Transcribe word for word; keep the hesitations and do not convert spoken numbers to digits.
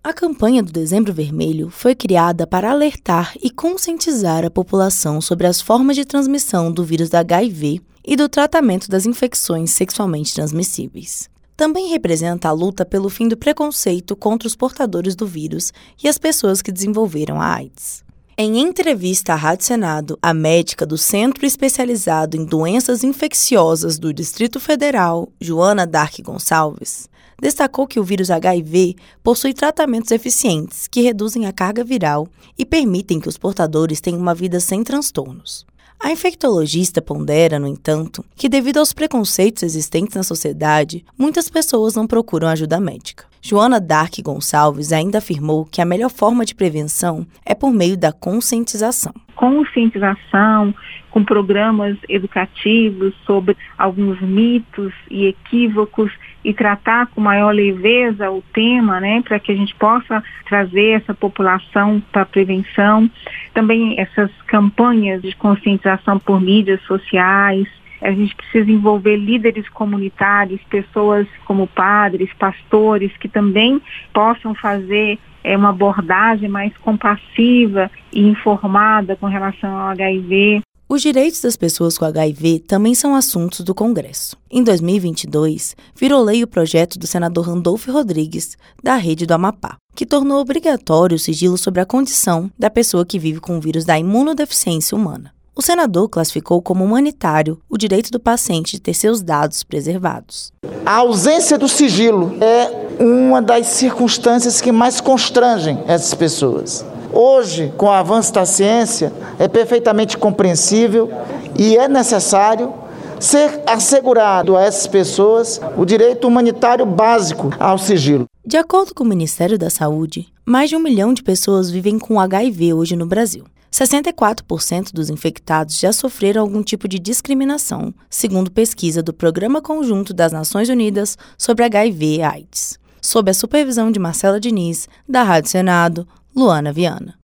A campanha do Dezembro Vermelho foi criada para alertar e conscientizar a população sobre as formas de transmissão do vírus da H I V e do tratamento das infecções sexualmente transmissíveis. Também representa a luta pelo fim do preconceito contra os portadores do vírus e as pessoas que desenvolveram a AIDS. Em entrevista à Rádio Senado, a médica do Centro Especializado em Doenças Infecciosas do Distrito Federal, Joana Dark Gonçalves, destacou que o vírus H I V possui tratamentos eficientes que reduzem a carga viral e permitem que os portadores tenham uma vida sem transtornos. A infectologista pondera, no entanto, que devido aos preconceitos existentes na sociedade, muitas pessoas não procuram ajuda médica. Joana Dark Gonçalves ainda afirmou que a melhor forma de prevenção é por meio da conscientização. Conscientização, com programas educativos sobre alguns mitos e equívocos e tratar com maior leveza o tema, né, para que a gente possa trazer essa população para a prevenção. Também essas campanhas de conscientização por mídias sociais. A gente precisa envolver líderes comunitários, pessoas como padres, pastores, que também possam fazer é, uma abordagem mais compassiva e informada com relação ao H I V. Os direitos das pessoas com H I V também são assuntos do Congresso. Em dois mil e vinte e dois, virou lei o projeto do senador Randolfo Rodrigues, da Rede do Amapá, que tornou obrigatório o sigilo sobre a condição da pessoa que vive com o vírus da imunodeficiência humana. O senador classificou como humanitário o direito do paciente de ter seus dados preservados. A ausência do sigilo é uma das circunstâncias que mais constrangem essas pessoas. Hoje, com o avanço da ciência, é perfeitamente compreensível e é necessário ser assegurado a essas pessoas o direito humanitário básico ao sigilo. De acordo com o Ministério da Saúde, mais de um milhão de pessoas vivem com H I V hoje no Brasil. sessenta e quatro por cento dos infectados já sofreram algum tipo de discriminação, segundo pesquisa do Programa Conjunto das Nações Unidas sobre H I V e AIDS. Sob a supervisão de Marcela Diniz, da Rádio Senado, Luana Viana.